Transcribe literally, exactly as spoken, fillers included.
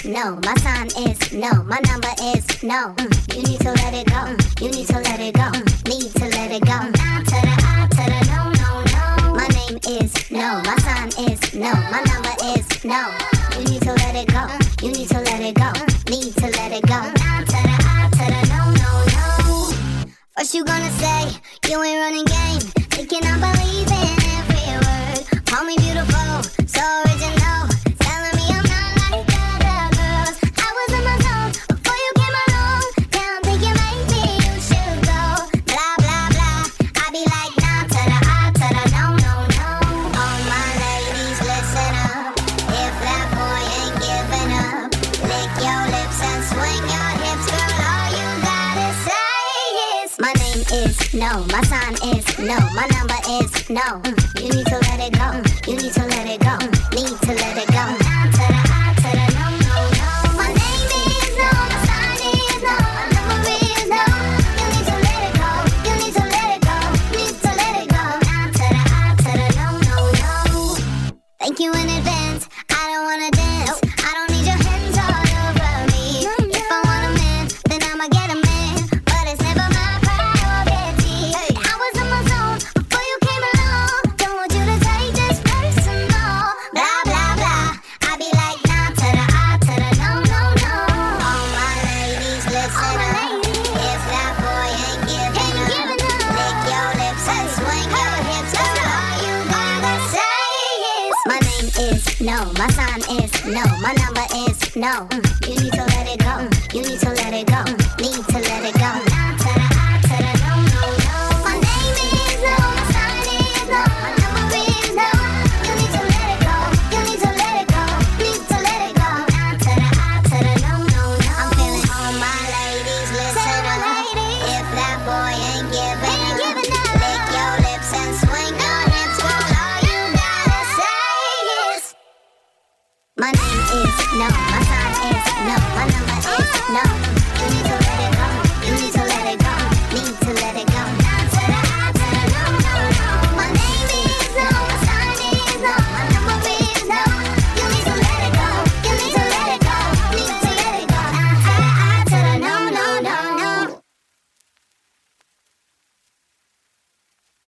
no. My sign is no. My number is no. Mm. You need to let it go. Mm. You need to let it go. Mm. Need to let it go. Nah to the I to the no, no, no. My name is no. My sign is no. My number is no. You need to let it go. Mm. You need to let it go. Mm. Need to let it go. Nah to the I to the no, no, no. First you gonna say you ain't running game, thinking I believe in every word. Call me beautiful, so original, telling me I'm not like other girls. I was in my zone before you came along. Now I'm thinking maybe you should go. Blah blah blah. I be like nah to the I to the no no no. All my ladies listen up. If that boy ain't giving up, lick your lips and swing your hips, girl. All you gotta say is my name is no. My sign is no. My number is no. Mm. You need to let it go. Mm. You need to let it go. Mm. Need to let it go. Nah to the I to the no no no. My name is no. My sign is no. My number is no. You need to let it go. You need to let it go. Need to let it go. Nah to the I to the no no no. Thank you in advance. I don't wanna dance. I don't need your hands all over me. If I want a man, then I'ma get a man. But it's never my priority. I was in my zone before you came along. Don't want you to take this personal. Blah blah blah. I be like nah to the I to the no no no. All my ladies listen up. If that boy ain't giving up, lick your lips and swing your hips. Girl, all you gotta say is my name is no. My sign is no. My number is no. Mm. You need to let it go. Mm. You need to let it go. Mm. Need to let it